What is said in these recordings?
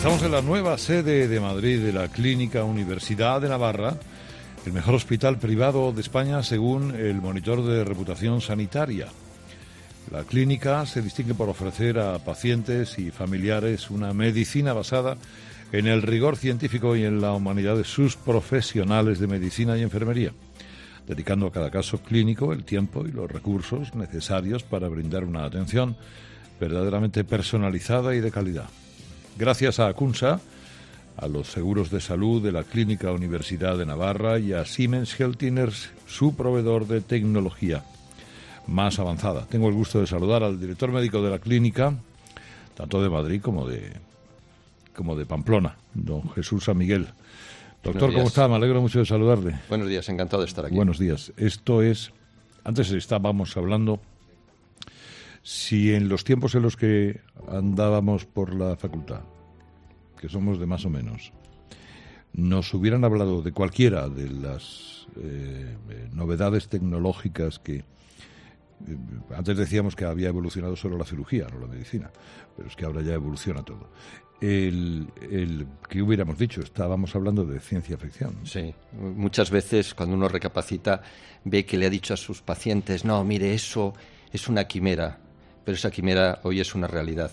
Estamos en la nueva sede de Madrid de la Clínica Universidad de Navarra, el mejor hospital privado de España según el Monitor de Reputación Sanitaria. La clínica se distingue por ofrecer a pacientes y familiares una medicina basada en el rigor científico y en la humanidad de sus profesionales de medicina y enfermería, dedicando a cada caso clínico el tiempo y los recursos necesarios para brindar una atención verdaderamente personalizada y de calidad. Gracias a Acunsa, a los seguros de salud de la Clínica Universidad de Navarra y a Siemens Healthineers, su proveedor de tecnología más avanzada. Tengo el gusto de saludar al director médico de la clínica, tanto de Madrid como de Pamplona, don Jesús San Miguel. Doctor, ¿cómo está? Me alegro mucho de saludarle. Buenos días, encantado de estar aquí. Buenos días. Esto es, antes estábamos hablando, si en los tiempos en los que andábamos por la facultad, que somos de más o menos, nos hubieran hablado de cualquiera de las novedades tecnológicas que antes decíamos que había evolucionado solo la cirugía, no la medicina, pero es que ahora ya evoluciona todo. ¿Qué hubiéramos dicho? Estábamos hablando de ciencia ficción. Sí, muchas veces cuando uno recapacita ve que le ha dicho a sus pacientes, no, mire, eso es una quimera, pero esa quimera hoy es una realidad.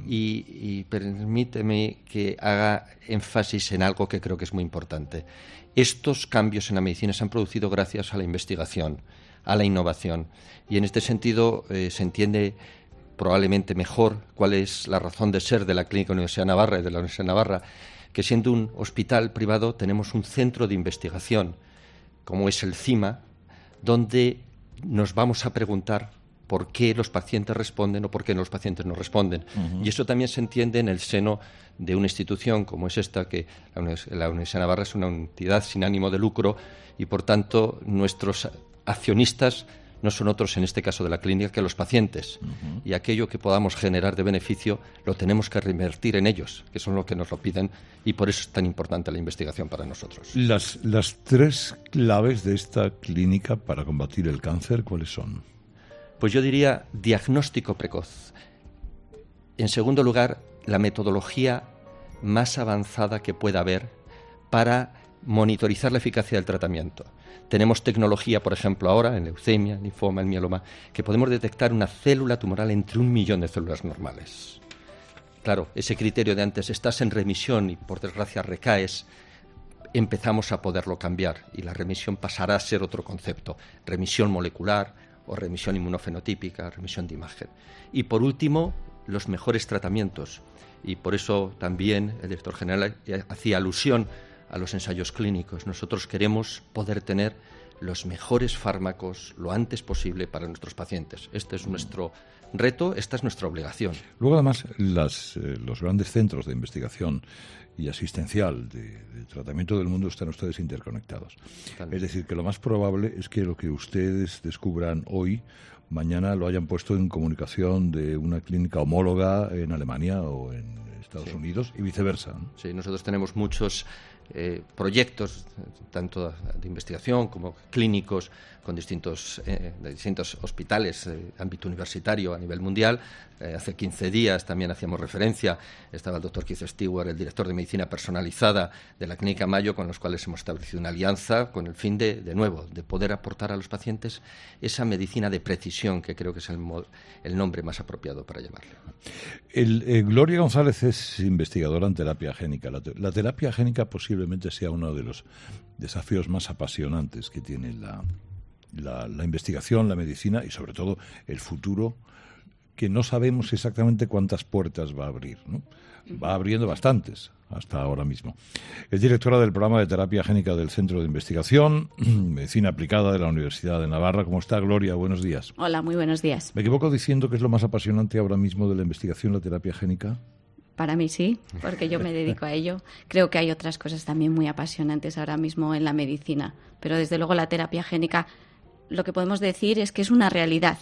Y permíteme que haga énfasis en algo que creo que es muy importante. Estos cambios en la medicina se han producido gracias a la investigación, a la innovación. Y en este sentido se entiende probablemente mejor cuál es la razón de ser de la Clínica Universidad de Navarra y de la Universidad de Navarra, que siendo un hospital privado tenemos un centro de investigación, como es el CIMA, donde nos vamos a preguntar por qué los pacientes responden o por qué los pacientes no responden. Uh-huh. Y eso también se entiende en el seno de una institución como es esta, que la Universidad de Navarra es una entidad sin ánimo de lucro y, por tanto, nuestros accionistas no son otros, en este caso de la clínica, que los pacientes. Uh-huh. Y aquello que podamos generar de beneficio lo tenemos que reinvertir en ellos, que son los que nos lo piden, y por eso es tan importante la investigación para nosotros. Las tres claves de esta clínica para combatir el cáncer, ¿cuáles son? Pues yo diría diagnóstico precoz. En segundo lugar, la metodología más avanzada que pueda haber para monitorizar la eficacia del tratamiento. Tenemos tecnología, por ejemplo, ahora en leucemia, linfoma, el mieloma, que podemos detectar una célula tumoral entre 1 millón de células normales. Claro, ese criterio de antes, estás en remisión y por desgracia recaes, empezamos a poderlo cambiar y la remisión pasará a ser otro concepto, remisión molecular o remisión inmunofenotípica, remisión de imagen. Y por último, los mejores tratamientos. Y por eso también el director general hacía alusión a los ensayos clínicos. Nosotros queremos poder tener los mejores fármacos lo antes posible para nuestros pacientes. Este es nuestro reto, esta es nuestra obligación. Luego, además, los grandes centros de investigación y asistencial de tratamiento del mundo están ustedes interconectados. Es decir, que lo más probable es que lo que ustedes descubran hoy, mañana lo hayan puesto en comunicación de una clínica homóloga en Alemania o en Estados Unidos y viceversa, ¿no? Sí, nosotros tenemos muchos proyectos, tanto de investigación como clínicos, con distintos hospitales de ámbito universitario a nivel mundial. Hace 15 días también hacíamos referencia, estaba el doctor Keith Stewart, el director de medicina personalizada de la Clínica Mayo, con los cuales hemos establecido una alianza con el fin de nuevo, de poder aportar a los pacientes esa medicina de precisión, que creo que es el nombre más apropiado para llamarle. Gloria González es investigadora en terapia génica. La terapia génica posiblemente sea uno de los desafíos más apasionantes que tiene la investigación, la medicina y sobre todo el futuro, que no sabemos exactamente cuántas puertas va a abrir, ¿no? Va abriendo bastantes hasta ahora mismo. Es directora del programa de terapia génica del Centro de Investigación Medicina Aplicada de la Universidad de Navarra. ¿Cómo está, Gloria? Buenos días. Hola, muy buenos días. ¿Me equivoco diciendo que es lo más apasionante ahora mismo de la investigación, la terapia génica? Para mí sí, porque yo me dedico a ello. Creo que hay otras cosas también muy apasionantes ahora mismo en la medicina, pero desde luego la terapia génica, lo que podemos decir es que es una realidad,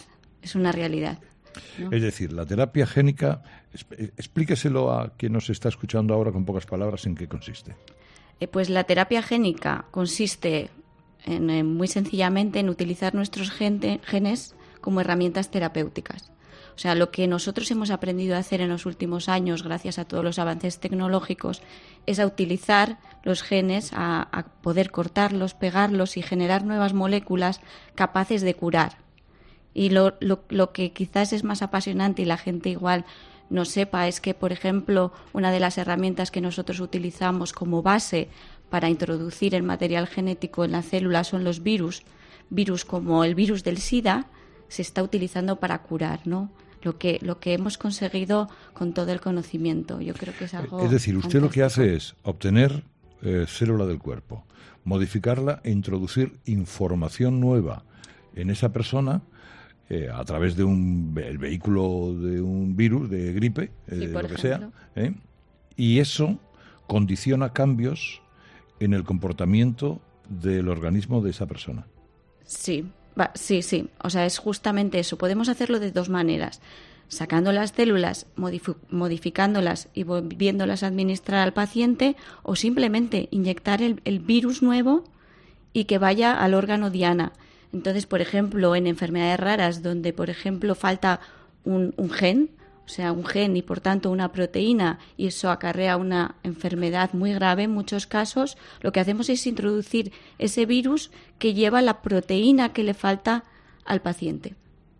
¿no? Es decir, la terapia génica, explíqueselo a quien nos está escuchando ahora con pocas palabras, ¿en qué consiste? Pues la terapia génica consiste muy sencillamente en utilizar nuestros genes como herramientas terapéuticas. O sea, lo que nosotros hemos aprendido a hacer en los últimos años, gracias a todos los avances tecnológicos, es a utilizar los genes, a poder cortarlos, pegarlos y generar nuevas moléculas capaces de curar. Y lo que quizás es más apasionante y la gente igual no sepa es que, por ejemplo, una de las herramientas que nosotros utilizamos como base para introducir el material genético en la célula son los virus. Virus como el virus del SIDA se está utilizando para curar, ¿no? Lo que hemos conseguido con todo el conocimiento. Yo creo que es algo Es decir, usted fantástico. lo que hace es obtener célula del cuerpo, modificarla e introducir información nueva en esa persona a través de el vehículo de un virus, de gripe, Sí, por lo que ejemplo. sea, y eso condiciona cambios en el comportamiento del organismo de esa persona. Sí, sí. O sea, es justamente eso. Podemos hacerlo de dos maneras. Sacando las células, modificándolas y volviéndolas a administrar al paciente, o simplemente inyectar el virus nuevo y que vaya al órgano diana. Entonces, por ejemplo, en enfermedades raras donde, por ejemplo, falta un gen, o sea, un gen y, por tanto, una proteína, y eso acarrea una enfermedad muy grave en muchos casos, lo que hacemos es introducir ese virus que lleva la proteína que le falta al paciente.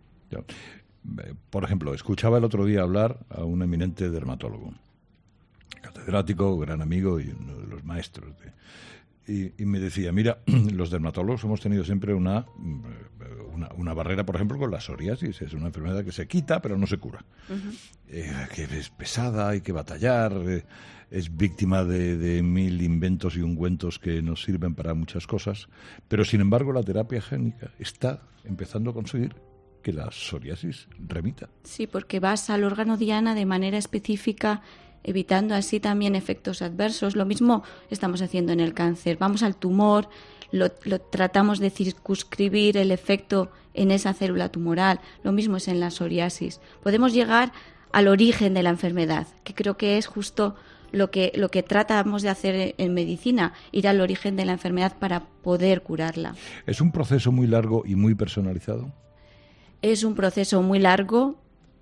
Por ejemplo, escuchaba el otro día hablar a un eminente dermatólogo, catedrático, gran amigo y uno de los maestros y me decía, mira, los dermatólogos hemos tenido siempre una barrera, por ejemplo, con la psoriasis. Es una enfermedad que se quita, pero no se cura. Que es pesada, hay que batallar, es víctima de 1000 inventos y ungüentos que nos sirven para muchas cosas. Pero, sin embargo, la terapia génica está empezando a conseguir que la psoriasis remita. Sí, porque vas al órgano diana de manera específica, evitando así también efectos adversos. Lo mismo estamos haciendo en el cáncer. Vamos al tumor, lo tratamos de circunscribir el efecto en esa célula tumoral. Lo mismo es en la psoriasis. Podemos llegar al origen de la enfermedad, que creo que es justo lo que tratamos de hacer en medicina, ir al origen de la enfermedad para poder curarla. ¿Es un proceso muy largo y muy personalizado? Es un proceso muy largo,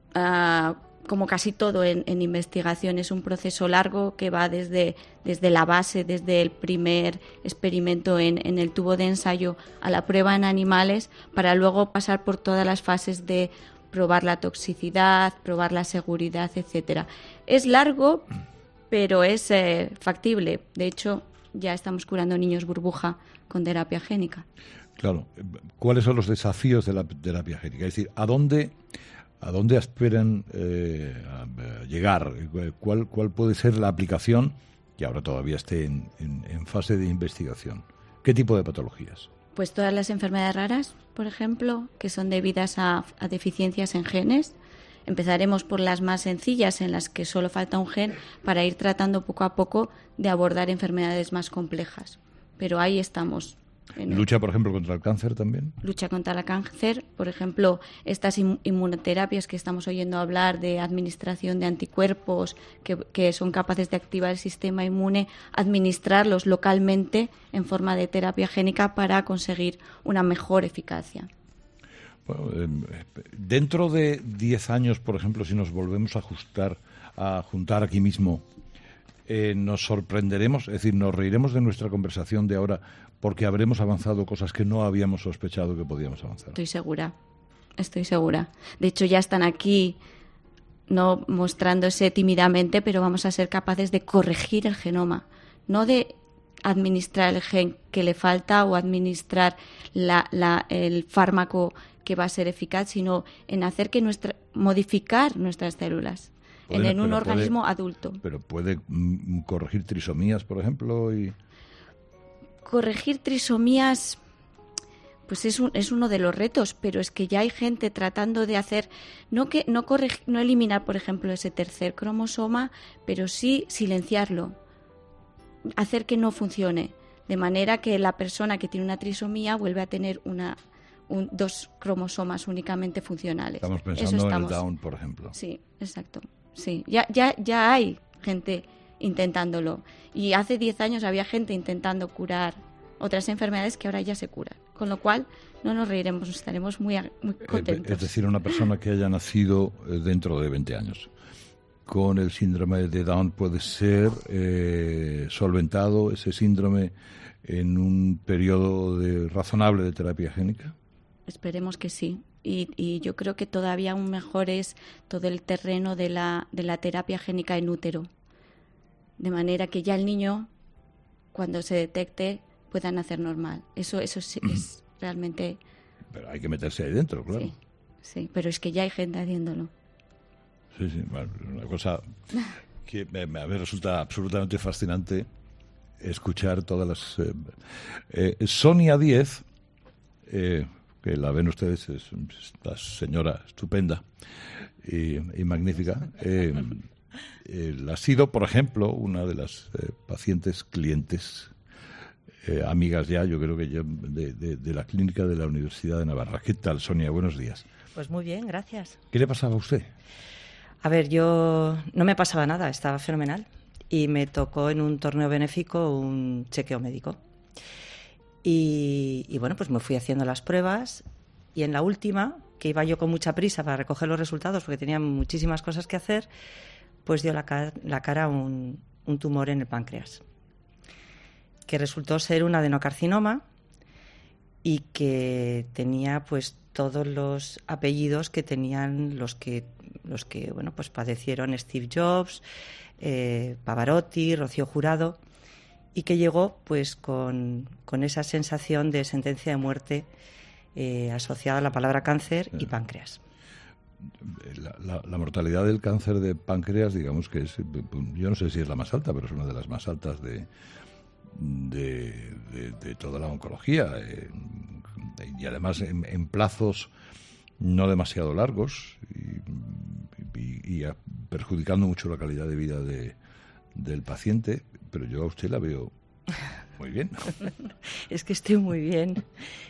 como casi todo en investigación. Es un proceso largo que va desde la base, desde el primer experimento en el tubo de ensayo a la prueba en animales, para luego pasar por todas las fases de probar la toxicidad, probar la seguridad, etcétera. Es largo, pero es factible. De hecho, ya estamos curando niños burbuja con terapia génica. Claro. ¿Cuáles son los desafíos de la terapia génica? Es decir, ¿a dónde aspiran llegar? ¿Cuál puede ser la aplicación que ahora todavía esté en fase de investigación? ¿Qué tipo de patologías? Pues todas las enfermedades raras, por ejemplo, que son debidas a deficiencias en genes. Empezaremos por las más sencillas, en las que solo falta un gen, para ir tratando poco a poco de abordar enfermedades más complejas. Pero ahí estamos. ¿Lucha, por ejemplo, contra el cáncer también? Lucha contra el cáncer, por ejemplo, estas inmunoterapias que estamos oyendo hablar de administración de anticuerpos que son capaces de activar el sistema inmune, administrarlos localmente en forma de terapia génica para conseguir una mejor eficacia. Bueno, dentro de 10 años, por ejemplo, si nos volvemos a juntar aquí mismo, nos sorprenderemos, es decir, nos reiremos de nuestra conversación de ahora porque habremos avanzado cosas que no habíamos sospechado que podíamos avanzar. Estoy segura. De hecho, ya están aquí, no mostrándose tímidamente, pero vamos a ser capaces de corregir el genoma, no de administrar el gen que le falta o administrar el fármaco que va a ser eficaz, sino en hacer que modificar nuestras células en un organismo adulto. Pero puede corregir trisomías, por ejemplo, y corregir trisomías, pues es uno de los retos, pero es que ya hay gente tratando de hacer, no eliminar, por ejemplo, ese tercer cromosoma, pero sí silenciarlo, hacer que no funcione, de manera que la persona que tiene una trisomía vuelve a tener dos cromosomas únicamente funcionales. Estamos pensando en el Down, por ejemplo. Sí, exacto. Sí, ya hay gente intentándolo. Y hace 10 años había gente intentando curar otras enfermedades que ahora ya se curan. Con lo cual, no nos reiremos, estaremos muy contentos. Es decir, una persona que haya nacido dentro de 20 años con el síndrome de Down puede ser solventado ese síndrome en un periodo razonable de terapia génica. Esperemos que sí. Y yo creo que todavía aún mejor es todo el terreno de la terapia génica en útero. De manera que ya el niño, cuando se detecte, pueda nacer normal. Eso sí, es realmente... Pero hay que meterse ahí dentro, claro. Sí, pero es que ya hay gente haciéndolo. Sí, bueno, una cosa que me resulta absolutamente fascinante escuchar todas las... Sonia Díez, que la ven ustedes, es esta señora estupenda y magnífica, ha sido, por ejemplo, una de las pacientes clientes, amigas ya, yo creo que ya, de la clínica de la Universidad de Navarra. ¿Qué tal, Sonia? Buenos días. Pues muy bien, gracias. ¿Qué le pasaba a usted? A ver, yo no me pasaba nada, estaba fenomenal. Y me tocó en un torneo benéfico un chequeo médico. Y bueno, pues me fui haciendo las pruebas y en la última, que iba yo con mucha prisa para recoger los resultados porque tenía muchísimas cosas que hacer, pues dio la cara un tumor en el páncreas, que resultó ser un adenocarcinoma y que tenía pues todos los apellidos que tenían los que bueno, pues padecieron Steve Jobs, Pavarotti, Rocío Jurado, y que llegó pues con esa sensación de sentencia de muerte asociada a la palabra cáncer y páncreas. La mortalidad del cáncer de páncreas, digamos que es, yo no sé si es la más alta, pero es una de las más altas de toda la oncología, y además en plazos no demasiado largos y perjudicando mucho la calidad de vida del paciente, pero yo a usted la veo muy bien. Es que estoy muy bien.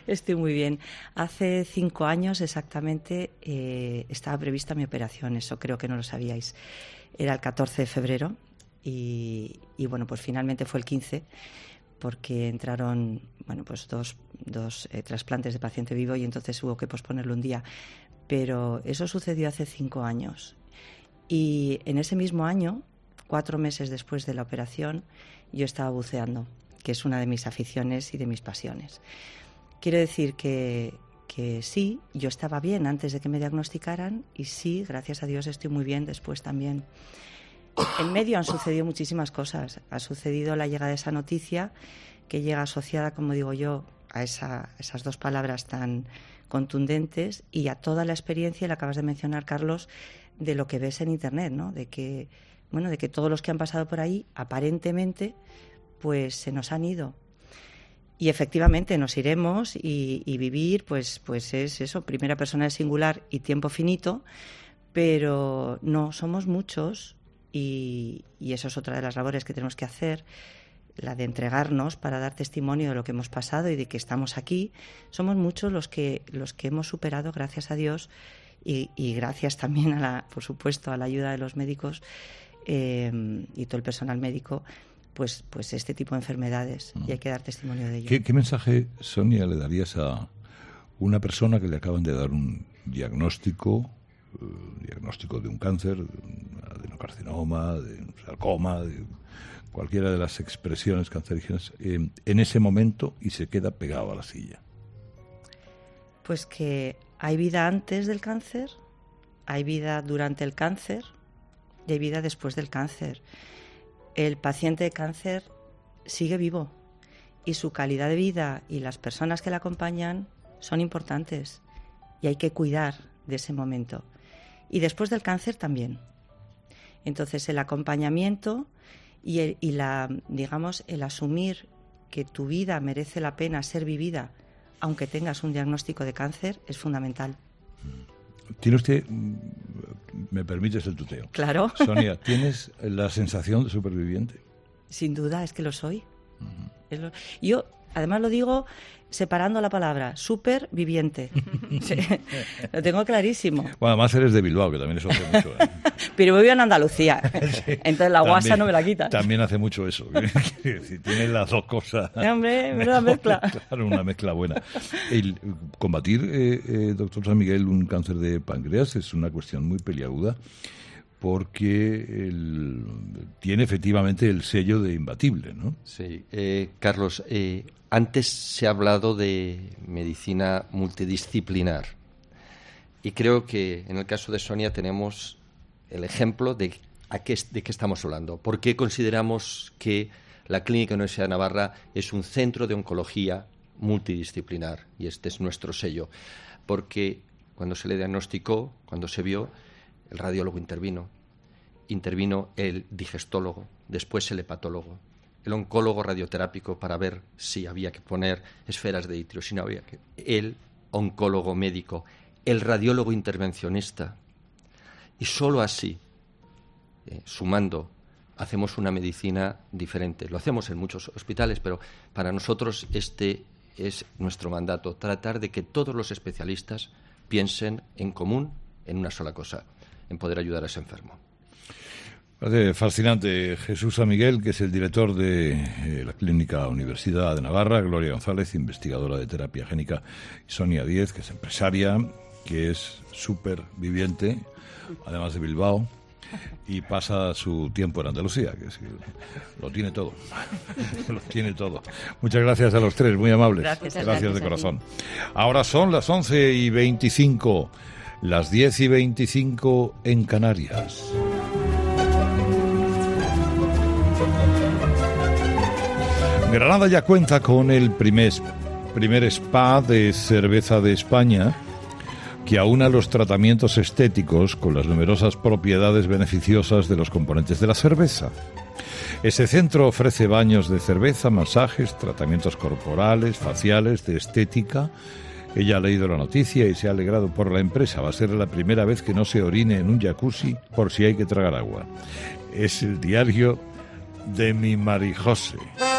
Hace 5 años exactamente estaba prevista mi operación, eso creo que no lo sabíais. Era el 14 de febrero y bueno, pues finalmente fue el 15 porque entraron, bueno, pues dos trasplantes de paciente vivo y entonces hubo que posponerlo un día. Pero eso sucedió hace 5 años. Y en ese mismo año, 4 meses después de la operación, yo estaba buceando, que es una de mis aficiones y de mis pasiones. Quiero decir que sí, yo estaba bien antes de que me diagnosticaran y sí, gracias a Dios, estoy muy bien después también. En medio han sucedido muchísimas cosas. Ha sucedido la llegada de esa noticia que llega asociada, como digo yo, a esas 2 palabras tan contundentes y a toda la experiencia, la acabas de mencionar, Carlos, de lo que ves en Internet, ¿no? De que todos los que han pasado por ahí, aparentemente, pues se nos han ido. Y efectivamente nos iremos y vivir, pues es eso, primera persona del singular y tiempo finito, pero no, somos muchos y eso es otra de las labores que tenemos que hacer, la de entregarnos para dar testimonio de lo que hemos pasado y de que estamos aquí. Somos muchos los que hemos superado, gracias a Dios, y gracias también por supuesto, a la ayuda de los médicos y todo el personal médico, pues este tipo de enfermedades, y hay que dar testimonio de ello. ¿Qué mensaje, Sonia, le darías a una persona que le acaban de dar un diagnóstico de un cáncer, de un adenocarcinoma, de un sarcoma, de cualquiera de las expresiones cancerígenas, en ese momento y se queda pegado a la silla? Pues que hay vida antes del cáncer, hay vida durante el cáncer y hay vida después del cáncer. El paciente de cáncer sigue vivo y su calidad de vida y las personas que le acompañan son importantes y hay que cuidar de ese momento. Y después del cáncer también. Entonces el acompañamiento y el asumir que tu vida merece la pena ser vivida aunque tengas un diagnóstico de cáncer es fundamental. ¿Tiene usted, me permites el tuteo? Claro. Sonia, ¿tienes la sensación de superviviente? Sin duda, es que lo soy. Uh-huh. Yo Además lo digo separando la palabra, superviviente. Sí, lo tengo clarísimo. Bueno, además eres de Bilbao, que también eso hace mucho. Pero vivo en Andalucía, Sí, entonces la guasa no me la quitan. También hace mucho eso. Si tienes las dos cosas. Hombre, una mezcla. Claro, una mezcla buena. El combatir, doctor San Miguel, un cáncer de páncreas es una cuestión muy peliaguda, porque tiene efectivamente el sello de imbatible, ¿no? Sí, Carlos, antes se ha hablado de medicina multidisciplinar y creo que en el caso de Sonia tenemos el ejemplo de qué estamos hablando. ¿Por qué consideramos que la Clínica Universidad de Navarra es un centro de oncología multidisciplinar? Y este es nuestro sello. Porque cuando se le diagnosticó, cuando se vio, el radiólogo intervino el digestólogo, después el hepatólogo, el oncólogo radioterápico para ver si había que poner esferas de itrio, si no había que, el oncólogo médico, el radiólogo intervencionista. Y solo así, sumando, hacemos una medicina diferente. Lo hacemos en muchos hospitales, pero para nosotros este es nuestro mandato, tratar de que todos los especialistas piensen en común en una sola cosa, en poder ayudar a ese enfermo. Parece fascinante. Jesús San Miguel, que es el director de la Clínica Universidad de Navarra, Gloria González, investigadora de terapia génica, y Sonia Díez, que es empresaria, que es superviviente, además de Bilbao, y pasa su tiempo en Andalucía, que es que lo tiene todo. Lo tiene todo. Muchas gracias a los tres, muy amables. Gracias de corazón. Ahora son las 11:25, las 10:25 en Canarias. Granada ya cuenta con el primer spa de cerveza de España, que aúna los tratamientos estéticos con las numerosas propiedades beneficiosas de los componentes de la cerveza. Ese centro ofrece baños de cerveza, masajes, tratamientos corporales, faciales, de estética. Ella ha leído la noticia y se ha alegrado por la empresa. Va a ser la primera vez que no se orine en un jacuzzi por si hay que tragar agua. Es el diario de mi Marijose.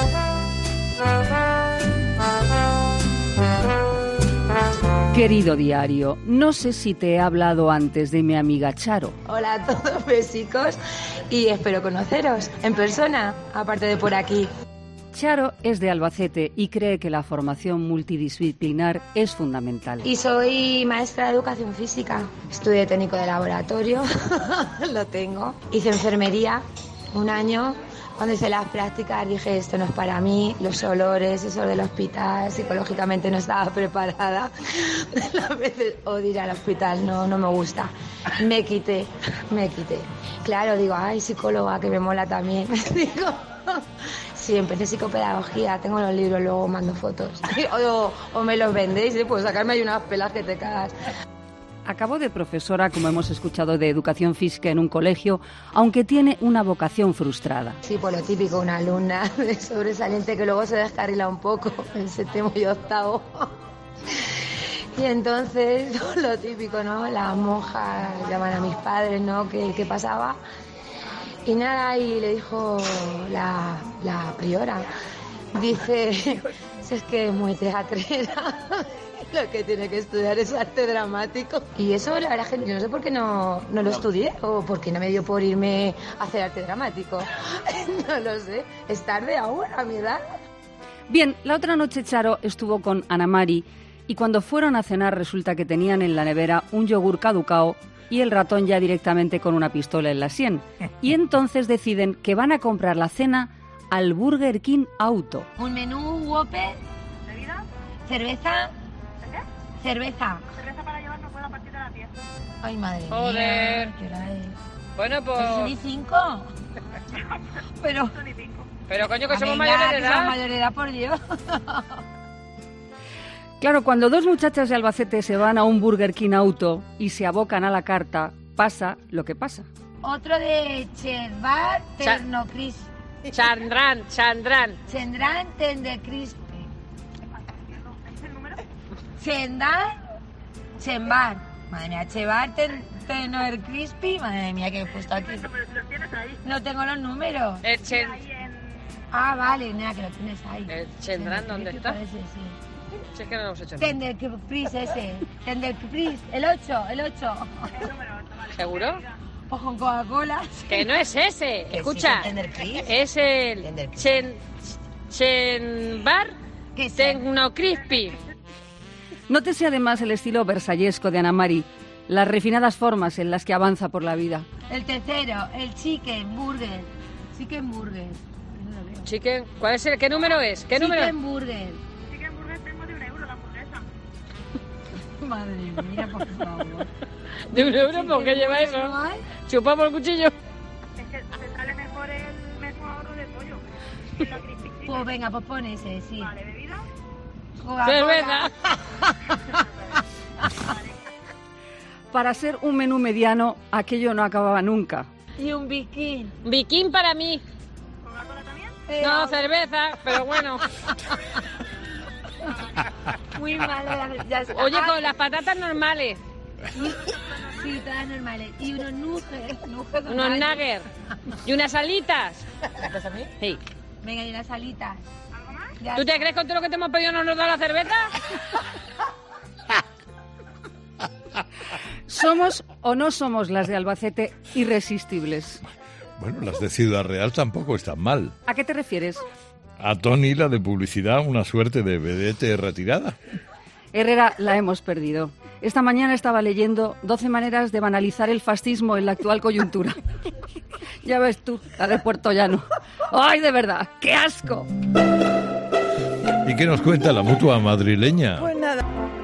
Querido diario, no sé si te he hablado antes de mi amiga Charo. Hola a todos, besicos, y espero conoceros en persona, aparte de por aquí. Charo es de Albacete y cree que la formación multidisciplinar es fundamental. Y soy maestra de educación física. Estudié técnico de laboratorio, lo tengo. Hice enfermería un año. Cuando hice las prácticas dije, esto no es para mí, los olores, eso del hospital, psicológicamente no estaba preparada. A veces odio ir al hospital, no me gusta. Me quité. Claro, digo, ay, psicóloga, que me mola también. Digo, sí, empecé psicopedagogía, tengo los libros, luego mando fotos. O me los vendéis, pues sacarme hay unas pelas que te cagas. Acabó de profesora, como hemos escuchado, de educación física en un colegio, aunque tiene una vocación frustrada. Sí, pues lo típico, una alumna de sobresaliente que luego se descarrila un poco en séptimo y octavo. Y entonces, lo típico, ¿no? Las monjas llaman a mis padres, ¿no? ¿Qué pasaba? Y nada, y le dijo la priora, dice, si es que es muy teatrera. Lo que tiene que estudiar es arte dramático. Y eso, la verdad, yo no sé por qué no lo estudié o por qué no me dio por irme a hacer arte dramático. No lo sé. Es tarde aún, a mi edad. Bien, la otra noche Charo estuvo con Ana Mari y cuando fueron a cenar resulta que tenían en la nevera un yogur caducao y el ratón ya directamente con una pistola en la sien. Y entonces deciden que van a comprar la cena al Burger King Auto. Un menú Whopper. ¿Bebida? Cerveza. Cerveza. Cerveza para llevarnos a partir de las 10. Ay, madre mía. Joder. ¿Qué hora es? Bueno, pues... ¿Es ni 5? Pero coño, que somos mayores de edad. Somos mayores de edad, por Dios. Claro, cuando dos muchachas de Albacete se van a un Burger King Auto y se abocan a la carta, pasa lo que pasa. Otro de Cheddar Terno Crispy. Chandran. Chendran Tender Crispy. Chembar. Madre mía, Cheddar Tender Crispy. Madre mía, que he puesto aquí. ¿Los tienes ahí? No tengo los números. Ah, vale, nada, que lo tienes ahí. ¿El Chendrán dónde está? Parece, sí. Si es que no lo hemos hecho. Tender Caprice ese. Tender Caprice. El 8. ¿Seguro? Pues con Coca-Cola. Que no es ese. Que Escucha. sí, Tender Crisp. Es el Tender Crisp. Chenbar ¿Qué es? Tecno Crispy. Nótese además el estilo versallesco de Ana Mari, las refinadas formas en las que avanza por la vida. El tercero, el Chicken Burger. Chicken Burger. No lo veo. Chicken, ¿cuál es el? ¿Qué número es? ¿Qué número? Chicken Burger. Madre mía, por favor. ¿De €1? ¿Por qué lleva eso? ¿No hay? Chupamos el cuchillo. Es que te sale mejor el mismo ahorro de pollo. Pues venga, pues pon ese, sí. Vale, ¿bebida? Coca-Cola. Cerveza. Para ser un menú mediano, aquello no acababa nunca. Y un bikini. Bikini para mí. ¿Coca-Cola también? No, cerveza, pero bueno. Muy malo. Ya está. Oye, con las patatas normales. Sí, todas normales. Y unos nuggets. Unos nuggets. Y unas alitas. ¿Me pasa a mí? Sí. Venga, y unas alitas. ¿Algo más? Ya ¿Tú te está. crees que con todo lo que te hemos pedido no nos da la cerveza? ¿Somos o no somos las de Albacete irresistibles? Bueno, las de Ciudad Real tampoco están mal. ¿A qué te refieres? A Tony, la de publicidad, una suerte de vedette retirada. Herrera, la hemos perdido. Esta mañana estaba leyendo 12 maneras de banalizar el fascismo en la actual coyuntura. Ya ves tú, la de Puerto Llano. ¡Ay, de verdad! ¡Qué asco! ¿Y qué nos cuenta la mutua madrileña? Pues nada.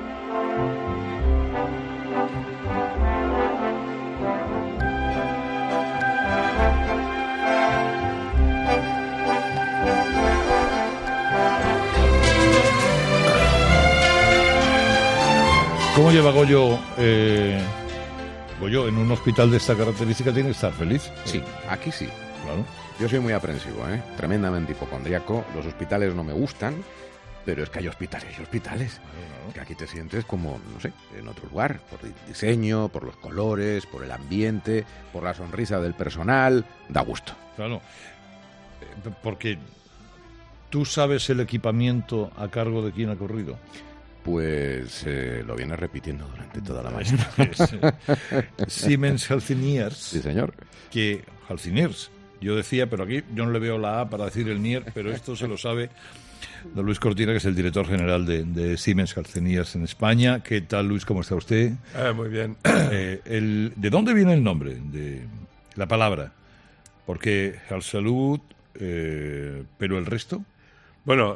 ¿Cómo lleva Goyo? Goyo, en un hospital de esta característica tiene que estar feliz. Sí, aquí sí. Claro. Yo soy muy aprensivo, tremendamente hipocondriaco. Los hospitales no me gustan, pero es que hay hospitales y hospitales. Que aquí te sientes como, no sé, en otro lugar, por el diseño, por los colores, por el ambiente, por la sonrisa del personal. Da gusto. Claro. Porque tú sabes el equipamiento a cargo de quién ha corrido. Pues lo vienes repitiendo durante toda la mañana. Siemens Healthineers. Sí, señor. Que Healthineers. Yo decía, pero aquí yo no le veo la A para decir el NIER, pero esto se lo sabe don Luis Cortina, que es el director general de Siemens Healthineers en España. ¿Qué tal, Luis? ¿Cómo está usted? Muy bien. ¿De dónde viene el nombre de la palabra? Porque Health Salud, pero el resto. Bueno,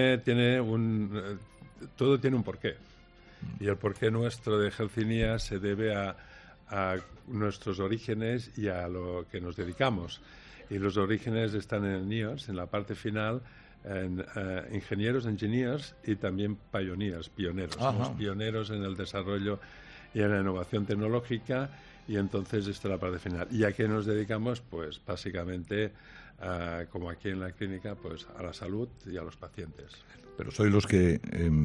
todo tiene un porqué. Y el porqué nuestro de Healthineers se debe a nuestros orígenes y a lo que nos dedicamos. Y los orígenes están en el NIOS, en la parte final, en ingenieros, engineers y también pioneers, pioneros. Ajá. Somos pioneros en el desarrollo y en la innovación tecnológica, y entonces esta es la parte final. ¿Y a qué nos dedicamos? Pues básicamente, como aquí en la clínica, pues a la salud y a los pacientes. Pero sois los que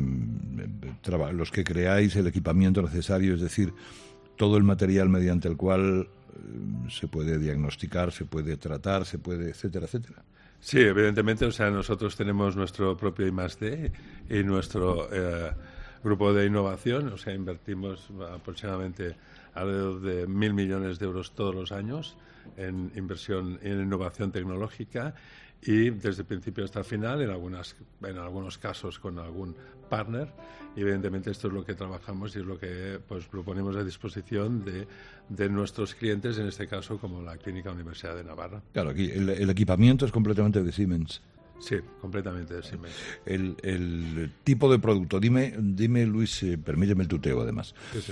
creáis el equipamiento necesario, es decir, todo el material mediante el cual se puede diagnosticar, se puede tratar, se puede, etcétera, etcétera. Sí, evidentemente, o sea, nosotros tenemos nuestro propio I+D y nuestro grupo de innovación, o sea, invertimos aproximadamente alrededor de 1.000 millones de euros todos los años en inversión en innovación tecnológica, y desde el principio hasta el final, en algunos casos con algún partner. Y evidentemente esto es lo que trabajamos y es lo que pues proponemos a disposición de nuestros clientes, en este caso como la Clínica Universidad de Navarra. Claro, aquí el equipamiento es completamente de Siemens. Sí, completamente de Siemens. El tipo de producto, dime Luis, permíteme el tuteo además. Sí,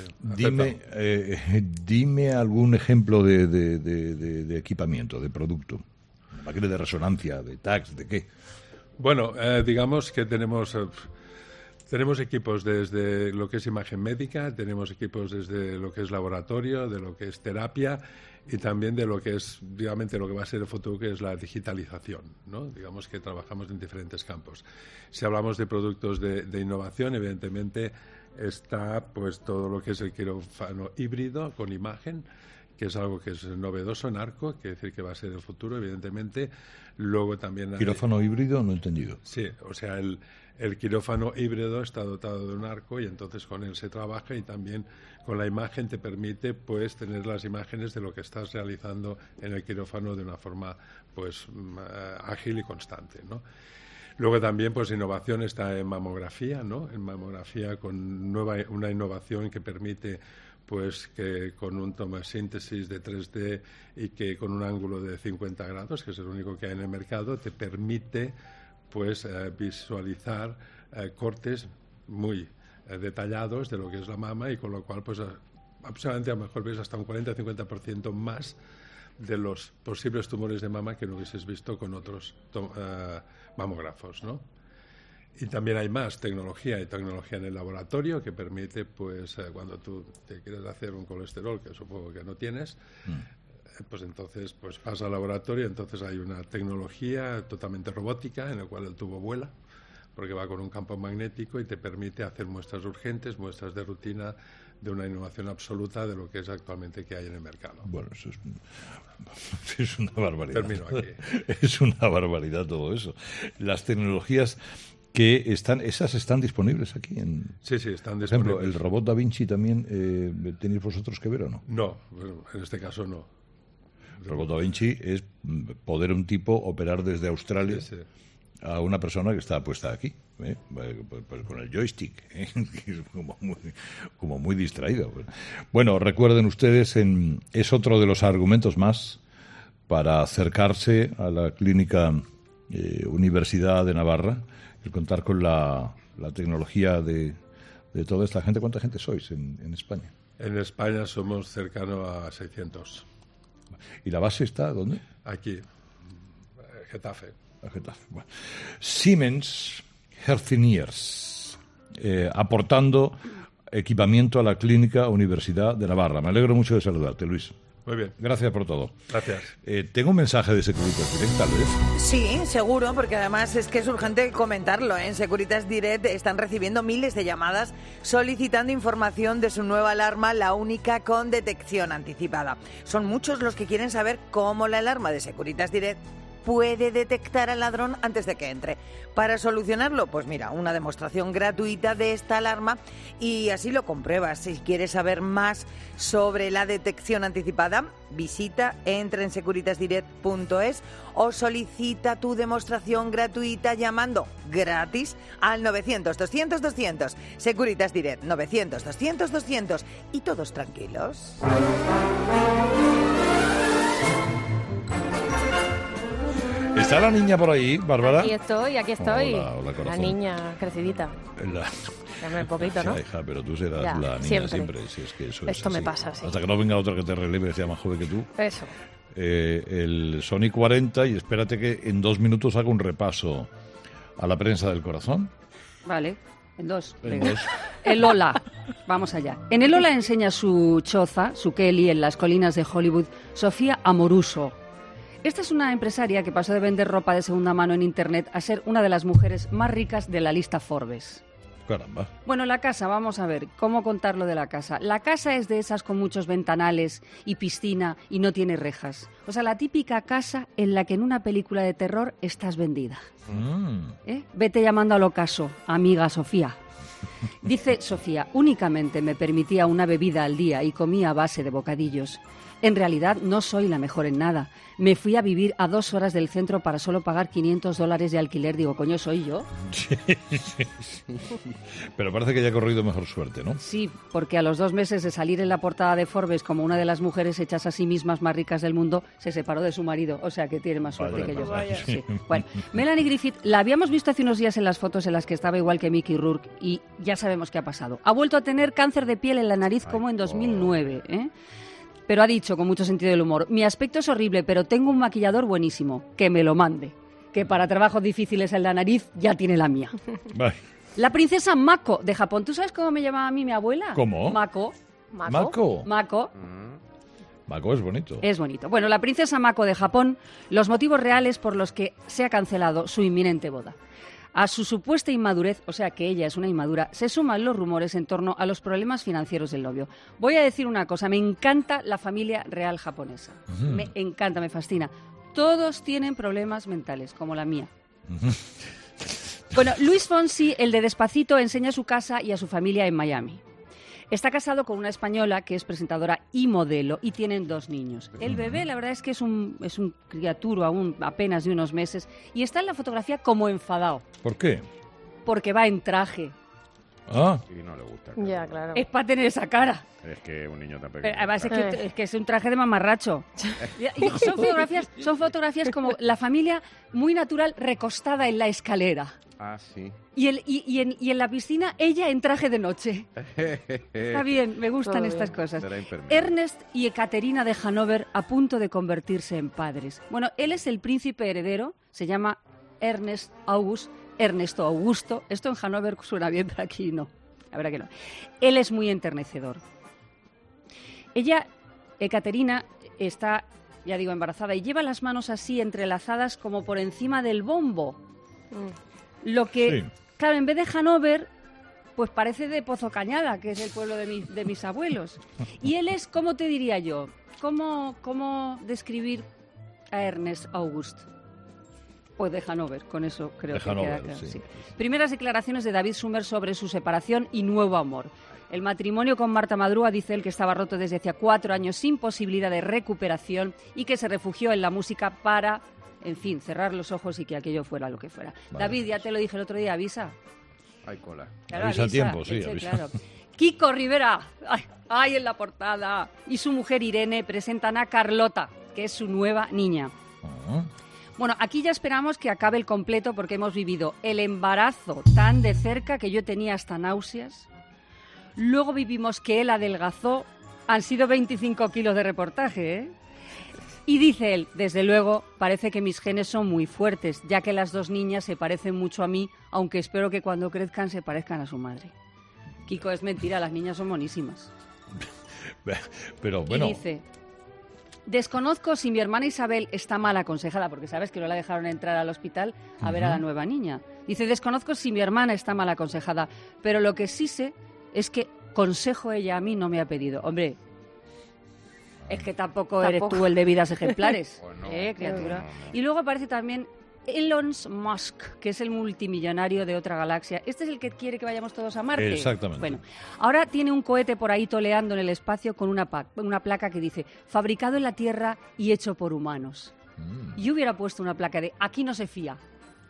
dime algún ejemplo de equipamiento, de producto. ¿Máquina de resonancia, de TACS, de qué? Bueno, digamos que tenemos equipos desde lo que es imagen médica, tenemos equipos desde lo que es laboratorio, de lo que es terapia, y también de lo que es, digamos, lo que va a ser el futuro, que es la digitalización, ¿no? Digamos que trabajamos en diferentes campos. Si hablamos de productos de innovación, evidentemente está pues todo lo que es el quirófano híbrido con imagen, que es algo que es novedoso en Arco, quiere decir que va a ser el futuro, evidentemente. Luego también ¿Quirófano híbrido? No he entendido. Sí, o sea, el quirófano híbrido está dotado de un arco y entonces con él se trabaja, y también con la imagen te permite pues tener las imágenes de lo que estás realizando en el quirófano de una forma pues ágil y constante, ¿no? Luego también pues innovación está en mamografía, ¿no? En mamografía con una innovación que permite pues que con un tomosíntesis de 3D y que con un ángulo de 50 grados, que es el único que hay en el mercado, te permite pues visualizar cortes muy detallados de lo que es la mama, y con lo cual pues aproximadamente a lo mejor ves hasta un 40-50% más de los posibles tumores de mama que no hubieses visto con otros mamógrafos, ¿no? Y también hay más tecnología, hay tecnología en el laboratorio que permite, pues, cuando tú te quieres hacer un colesterol, que supongo que no tienes, pues entonces pues vas al laboratorio, entonces hay una tecnología totalmente robótica en la cual el tubo vuela, porque va con un campo magnético y te permite hacer muestras urgentes, muestras de rutina, de una innovación absoluta de lo que es actualmente que hay en el mercado. Bueno, eso es una barbaridad. Termino aquí. Es una barbaridad todo eso. Las tecnologías que están disponibles aquí. Sí, están disponibles. Por ejemplo, el robot Da Vinci también, ¿tenéis vosotros que ver o no? No, bueno, en este caso no. El robot Da Vinci es poder un tipo operar desde Australia a una persona que está puesta aquí, pues con el joystick, que es como muy distraído. Bueno, recuerden ustedes, es otro de los argumentos más para acercarse a la Clínica Universidad de Navarra, el contar con la tecnología de toda esta gente. ¿Cuánta gente sois en España? En España somos cercanos a 600. ¿Y la base está dónde? Aquí, Getafe. Bueno. Siemens Healthineers, aportando equipamiento a la Clínica Universidad de Navarra. Me alegro mucho de saludarte, Luis. Muy bien. Gracias por todo. Gracias. Tengo un mensaje de Securitas Direct, tal vez. Sí, seguro, porque además es que es urgente comentarlo. En Securitas Direct están recibiendo miles de llamadas solicitando información de su nueva alarma, la única con detección anticipada. Son muchos los que quieren saber cómo la alarma de Securitas Direct puede detectar al ladrón antes de que entre. Para solucionarlo, pues mira, una demostración gratuita de esta alarma y así lo compruebas. Si quieres saber más sobre la detección anticipada, entra en securitasdirect.es o solicita tu demostración gratuita llamando gratis al 900-200-200. Securitas Direct, 900-200-200 y todos tranquilos. ¿Está la niña por ahí, Bárbara? Aquí estoy. Hola, corazón. La niña crecidita. Dame un poquito, ¿no? Hija, pero tú serás ya, la niña siempre. Si es que eso esto es me pasa, sí. Hasta que no venga otro que te releve, que sea más joven que tú. Eso. El Sony 40, y espérate que en 2 minutos haga un repaso a la prensa del corazón. Vale, en 2. En 2. El Ola, vamos allá. En el Ola enseña su choza, su Kelly, en las colinas de Hollywood, Sofía Amoruso. Esta es una empresaria que pasó de vender ropa de segunda mano en Internet a ser una de las mujeres más ricas de la lista Forbes. Caramba. Bueno, la casa, vamos a ver, ¿cómo contar lo de la casa? La casa es de esas con muchos ventanales y piscina y no tiene rejas. O sea, la típica casa en la que en una película de terror estás vendida. Vete llamando al ocaso, amiga Sofía. Dice Sofía, únicamente me permitía una bebida al día y comía a base de bocadillos. En realidad no soy la mejor en nada. Me fui a vivir a 2 horas del centro para solo pagar $500 de alquiler. Digo, coño, ¿soy yo? Sí. Pero parece que ya ha corrido mejor suerte, ¿no? Sí, porque a los 2 meses de salir en la portada de Forbes como una de las mujeres hechas a sí mismas más ricas del mundo, se separó de su marido. O sea, que tiene más suerte que yo. Sí. Bueno, Melanie Griffith la habíamos visto hace unos días en las fotos en las que estaba igual que Mickey Rourke y ya sabemos qué ha pasado. Ha vuelto a tener cáncer de piel en la nariz como en 2009, ¿eh? Pero ha dicho, con mucho sentido del humor, mi aspecto es horrible, pero tengo un maquillador buenísimo, que me lo mande. Que para trabajos difíciles en la nariz ya tiene la mía. Bye. La princesa Mako de Japón. ¿Tú sabes cómo me llamaba a mí mi abuela? ¿Cómo? Mako. ¿Mako? Mako. Mako es bonito. Es bonito. Bueno, la princesa Mako de Japón, los motivos reales por los que se ha cancelado su inminente boda. A su supuesta inmadurez, o sea que ella es una inmadura, se suman los rumores en torno a los problemas financieros del novio. Voy a decir una cosa, me encanta la familia real japonesa. Me encanta, me fascina. Todos tienen problemas mentales, como la mía. Bueno, Luis Fonsi, el de Despacito, enseña su casa y a su familia en Miami. Está casado con una española que es presentadora y modelo y tienen 2 niños. El bebé, la verdad es que es un criaturo aún apenas de unos meses y está en la fotografía como enfadado. ¿Por qué? Porque va en traje. Ah. Y no le gusta. Ya, claro. Es para tener esa cara. Es que un niño tan pequeño. Además es que es un traje de mamarracho. Y son fotografías como la familia muy natural recostada en la escalera. Ah, sí. Y en la piscina ella en traje de noche. Está bien, me gustan estas cosas. Ernest y Ekaterina de Hannover a punto de convertirse en padres. Bueno, él es el príncipe heredero, se llama Ernesto Augusto. Esto en Hannover suena bien, pero aquí no. La verdad que no. Él es muy enternecedor. Ella, Ekaterina, está, ya digo, embarazada y lleva las manos así entrelazadas como por encima del bombo. Lo que, claro, en vez de Hannover, pues parece de Pozo Cañada, que es el pueblo de mis abuelos. Y él es, ¿cómo te diría yo? ¿Cómo describir a Ernest August? Pues de Hannover, con eso creo que queda claro. Sí. Primeras declaraciones de David Sumer sobre su separación y nuevo amor. El matrimonio con Marta Madrúa, dice él, que estaba roto desde hacía 4 años sin posibilidad de recuperación y que se refugió en la música para, en fin, cerrar los ojos y que aquello fuera lo que fuera. Vale. David, ya te lo dije el otro día, avisa. Hay cola. Claro, avisa a tiempo, sí, avisa. Claro. Kiko Rivera, ay, en la portada, y su mujer Irene presentan a Carlota, que es su nueva niña. Bueno, aquí ya esperamos que acabe el completo porque hemos vivido el embarazo tan de cerca que yo tenía hasta náuseas. Luego vivimos que él adelgazó. Han sido 25 kilos de reportaje, ¿eh? Y dice él, desde luego, parece que mis genes son muy fuertes, ya que las 2 niñas se parecen mucho a mí, aunque espero que cuando crezcan se parezcan a su madre. Kiko, es mentira, las niñas son monísimas. Pero bueno... Y dice... Desconozco si mi hermana Isabel está mal aconsejada, porque sabes que no la dejaron entrar al hospital a ver a la nueva niña. Dice, desconozco si mi hermana está mal aconsejada, pero lo que sí sé es que consejo ella a mí no me ha pedido. Hombre, es que tampoco eres tú el de vidas ejemplares, criatura. Y luego aparece también Elon Musk, que es el multimillonario de otra galaxia. Este es el que quiere que vayamos todos a Marte. Exactamente. Bueno, ahora tiene un cohete por ahí toleando en el espacio con una placa que dice fabricado en la Tierra y hecho por humanos. Yo hubiera puesto una placa de aquí no se fía.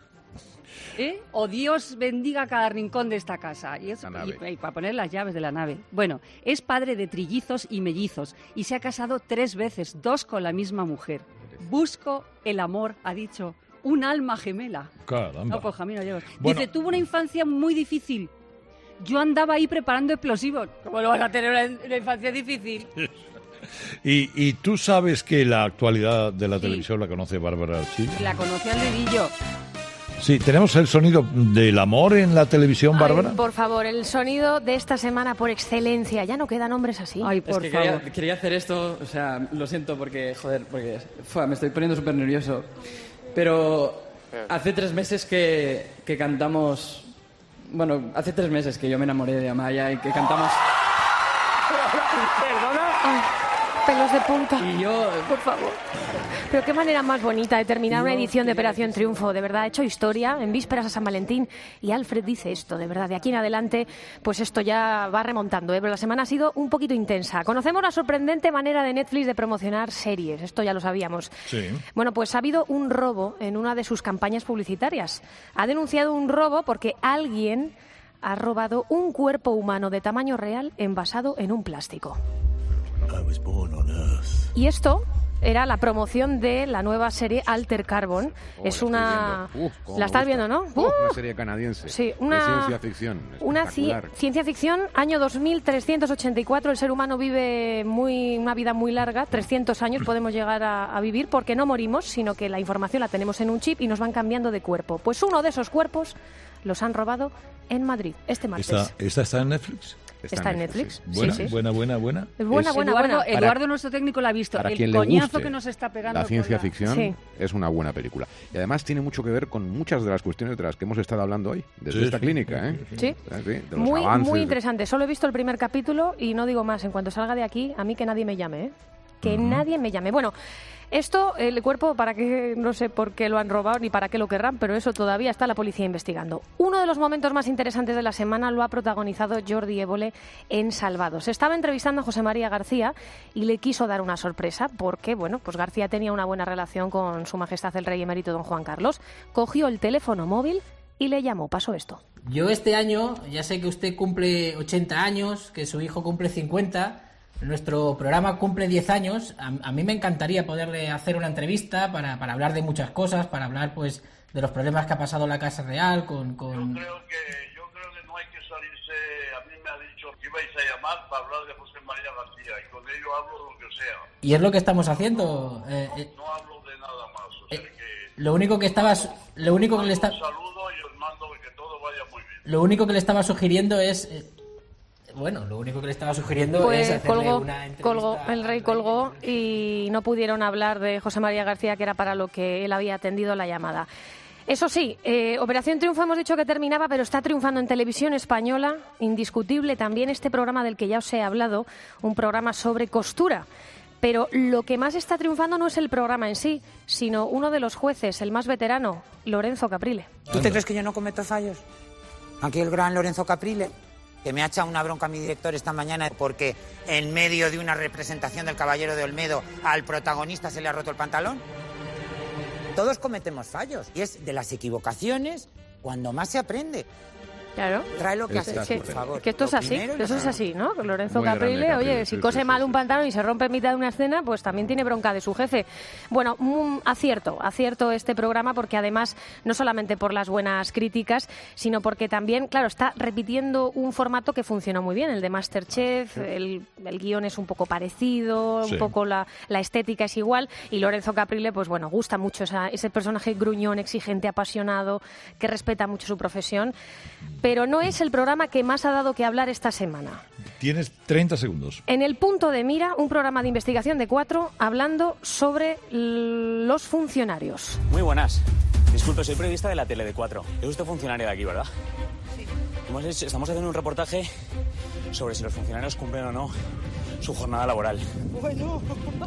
O Dios bendiga cada rincón de esta casa. Y para poner las llaves de la nave. Bueno, es padre de trillizos y mellizos y se ha casado 3 veces, 2 con la misma mujer. Busco el amor, ha dicho. Un alma gemela. Caramba. No, pues a mí no llego. Bueno. Dice, tuvo una infancia muy difícil. Yo andaba ahí preparando explosivos. ¿Cómo lo vas a tener una infancia difícil? ¿Y tú sabes que la actualidad de la televisión la conoce Bárbara Archil? La conoce al dedillo. Sí, ¿tenemos el sonido del amor en la televisión, Bárbara? Por favor, el sonido de esta semana por excelencia. Ya no quedan hombres así. Ay, por favor. Quería hacer esto, o sea, lo siento porque me estoy poniendo súper nervioso. Pero hace 3 meses que cantamos... Bueno, hace 3 meses que yo me enamoré de Amaya y que cantamos... ¿Perdona? Ay, pelos de punta. Y yo... Por favor. Pero qué manera más bonita de terminar una edición de Operación Triunfo. De verdad, ha hecho historia en vísperas a San Valentín. Y Alfred dice esto, de verdad, de aquí en adelante, pues esto ya va remontando, ¿eh? Pero la semana ha sido un poquito intensa. Conocemos la sorprendente manera de Netflix de promocionar series. Esto ya lo sabíamos. Sí. Bueno, pues ha habido un robo en una de sus campañas publicitarias. Ha denunciado un robo porque alguien ha robado un cuerpo humano de tamaño real envasado en un plástico. Y esto era la promoción de la nueva serie Alter Carbon. Es una... la estás viendo, ¿no? Una serie canadiense. Sí, de ciencia ficción. Una ciencia ficción, año 2384. El ser humano vive una vida muy larga. 300 años podemos llegar a vivir porque no morimos, sino que la información la tenemos en un chip y nos van cambiando de cuerpo. Pues uno de esos cuerpos los han robado en Madrid este martes. ¿Esta está en Netflix? Está en Netflix. Buena, sí. buena. Es buena. Eduardo, nuestro técnico, la ha visto. Para El quien le coñazo guste que nos está pegando. la ciencia con ficción Sí. es una buena película. Y además tiene mucho que ver con muchas de las cuestiones de las que hemos estado hablando hoy, desde esta clínica. Sí. De los Muy, avances, muy interesante. Solo he visto el primer capítulo y no digo más. En cuanto salga de aquí, a mí que nadie me llame, ¿eh? Que nadie me llame. Bueno, esto, el cuerpo, para qué, no sé por qué lo han robado ni para qué lo querrán, pero eso todavía está la policía investigando. Uno de los momentos más interesantes de la semana lo ha protagonizado Jordi Évole en Salvados. Estaba entrevistando a José María García y le quiso dar una sorpresa porque, bueno, pues García tenía una buena relación con Su Majestad el Rey Emérito Don Juan Carlos. Cogió el teléfono móvil y le llamó. Pasó esto. Yo este año, ya sé que usted cumple 80 años, que su hijo cumple 50... Nuestro programa cumple 10 años. A mí me encantaría poderle hacer una entrevista para hablar de muchas cosas, para hablar pues de los problemas que ha pasado la Casa Real con... Yo creo que no hay que salirse. A mí me ha dicho que ibais a llamar para hablar de José María García y con ello hablo lo que sea. Y es lo que estamos haciendo. No hablo de nada más. O sea lo único que le estaba... Un saludo y os mando que todo vaya muy bien. Lo único que le estaba sugiriendo es... lo único que le estaba sugiriendo es hacerle una entrevista. El rey colgó y no pudieron hablar de José María García, que era para lo que él había atendido la llamada. Eso sí, Operación Triunfo hemos dicho que terminaba, pero está triunfando en televisión española, indiscutible también este programa del que ya os he hablado, un programa sobre costura. Pero lo que más está triunfando no es el programa en sí, sino uno de los jueces, el más veterano, Lorenzo Caprile. ¿Tú te crees que yo no cometo fallos? Aquí el gran Lorenzo Caprile, que me ha echado una bronca a mi director esta mañana porque en medio de una representación del Caballero de Olmedo al protagonista se le ha roto el pantalón. Todos cometemos fallos y es de las equivocaciones cuando más se aprende. Claro. Trae lo que haces, por favor. Que esto es así, eso es así, ¿no? Lorenzo Muy Caprile, grande, Caprile, oye, si cose mal un pantalón y se rompe en mitad de una escena, pues también tiene bronca de su jefe. Bueno, acierto este programa porque además, no solamente por las buenas críticas, sino porque también, claro, está repitiendo un formato que funcionó muy bien, el de MasterChef, el guión es un poco parecido, un poco la estética es igual, y Lorenzo Caprile, pues bueno, gusta mucho ese personaje gruñón, exigente, apasionado, que respeta mucho su profesión. Pero no es el programa que más ha dado que hablar esta semana. Tienes 30 segundos. En el punto de mira, un programa de investigación de 4 hablando sobre los funcionarios. Muy buenas. Disculpe, soy periodista de la tele de 4. Es usted funcionario de aquí, ¿verdad? Sí. Estamos haciendo un reportaje sobre si los funcionarios cumplen o no su jornada laboral. Bueno.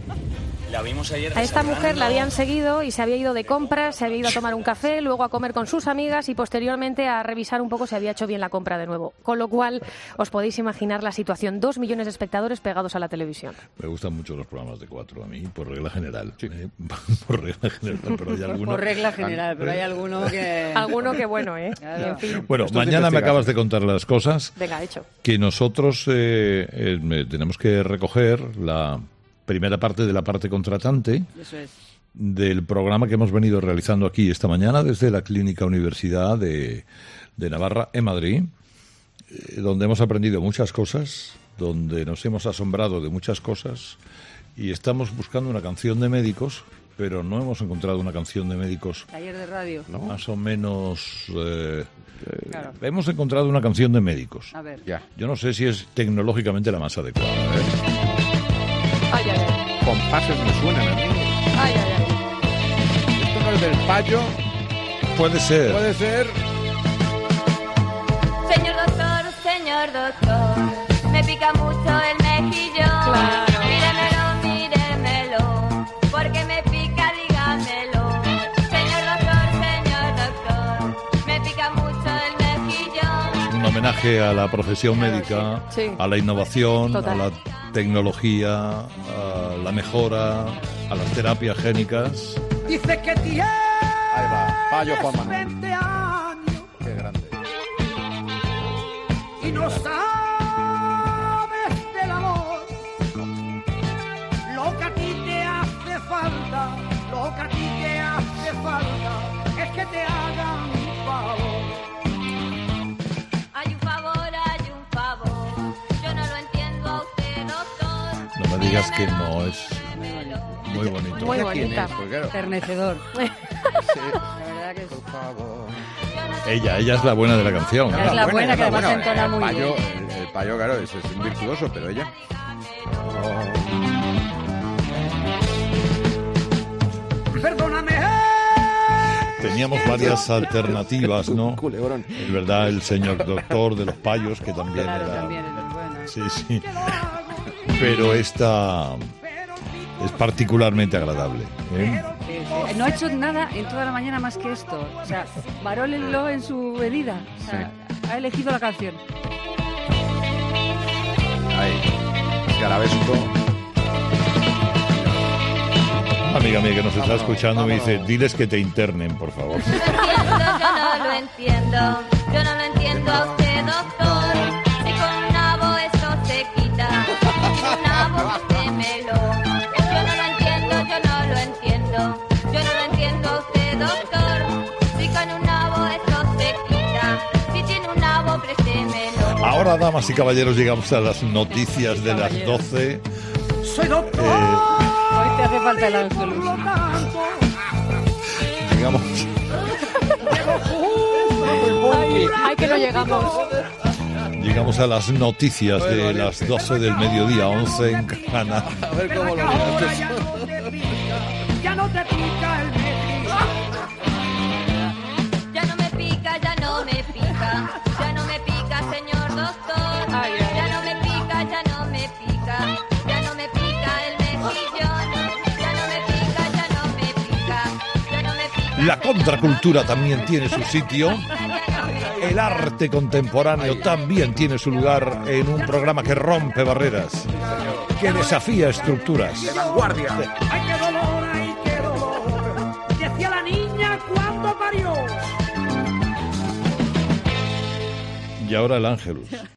La vimos ayer. A esta mujer la habían seguido y se había ido de compras, se había ido a tomar un café, luego a comer con sus amigas y posteriormente a revisar un poco si había hecho bien la compra de nuevo. Con lo cual, os podéis imaginar la situación. 2 millones de espectadores pegados a la televisión. Me gustan mucho los programas de 4 a mí, por regla general. Por regla general, pero hay alguno... Por regla general, pero hay alguno que... Alguno que bueno, ¿eh? Claro. En fin. Bueno, mañana me acabas de contar las cosas. Venga, hecho. Que nosotros tenemos que recoger la primera parte de la parte contratante. Eso es. Del programa que hemos venido realizando aquí esta mañana desde la Clínica Universidad de Navarra en Madrid, donde hemos aprendido muchas cosas, donde nos hemos asombrado de muchas cosas y estamos buscando una canción de médicos, pero no hemos encontrado una canción de médicos Taller de radio. más o menos... Claro. Hemos encontrado una canción de médicos. A ver. Ya. Yo no sé si es tecnológicamente la más adecuada. Ay, ay, ay. Compases me suenan a mí. Ay, ay, ay. Esto no es del Payo. Puede ser. Puede ser. Señor doctor, me pica mucho el mejillón. Claro. Míremelo, porque me pica, dígamelo. Señor doctor, me pica mucho el mejillón. Un homenaje a la profesión médica, sí. a la innovación, Total. a la tecnología, a la mejora, a las terapias génicas. Dice que tiene Ahí va, Payo Juan Manuel. 20 años Qué grande. y no sabes del amor. Lo que a ti te hace falta, lo que a ti te hace falta es que te hagan un favor. Hay un favor, yo no lo entiendo a usted, doctor. No me digas que no es muy bonito. Muy bonita. Pues claro. Enternecedor. Sí. La verdad que Por favor. Yo no Ella es la buena de la canción. Ella es la buena, que además entona muy Payo, bien. el Payo, claro, es un virtuoso, pero ella... Perdóname. Teníamos varias alternativas, ¿no? Culebrón. Es verdad, el señor doctor de los Payos, que también Claro, era... también es buena. Sí. Pero esta es particularmente agradable, ¿eh? Sí. No ha hecho nada en toda la mañana más que esto. O sea, valórenlo en su medida. O sea, ha elegido la canción. Ahí, qué arabesco. Amiga mía que nos está escuchando me dice, diles que te internen, por favor. Yo no lo entiendo, yo no lo entiendo a usted, doctor. Si con un nabo eso se quita, sin un nabo démelo. Yo no lo entiendo, yo no lo entiendo, yo no lo entiendo a usted, doctor. Si con un nabo eso se quita, si tiene un nabo préstemelo. Ahora, damas y caballeros, llegamos a las noticias de las 12. Soy doctor. Hoy te hace falta el Ángelus. Llegamos... Ay, que no llegamos. Llegamos a las noticias de las 12 del mediodía, 11 en Canadá. A ver cómo lo miras. Ya no te pica el mejillo. Ya no me pica, ya no me pica, ya no me pica, señor doctor. Ya no me pica, ya no me pica, ya no me pica el mejillón. Ya no me pica, ya no me pica, ya no me pica. La contracultura también tiene su sitio. El arte contemporáneo también tiene su lugar en un programa que rompe barreras, que desafía estructuras. De vanguardia. Ay, qué dolor, ay, qué dolor. Decía la niña cuando parió. Y ahora el Ángelus.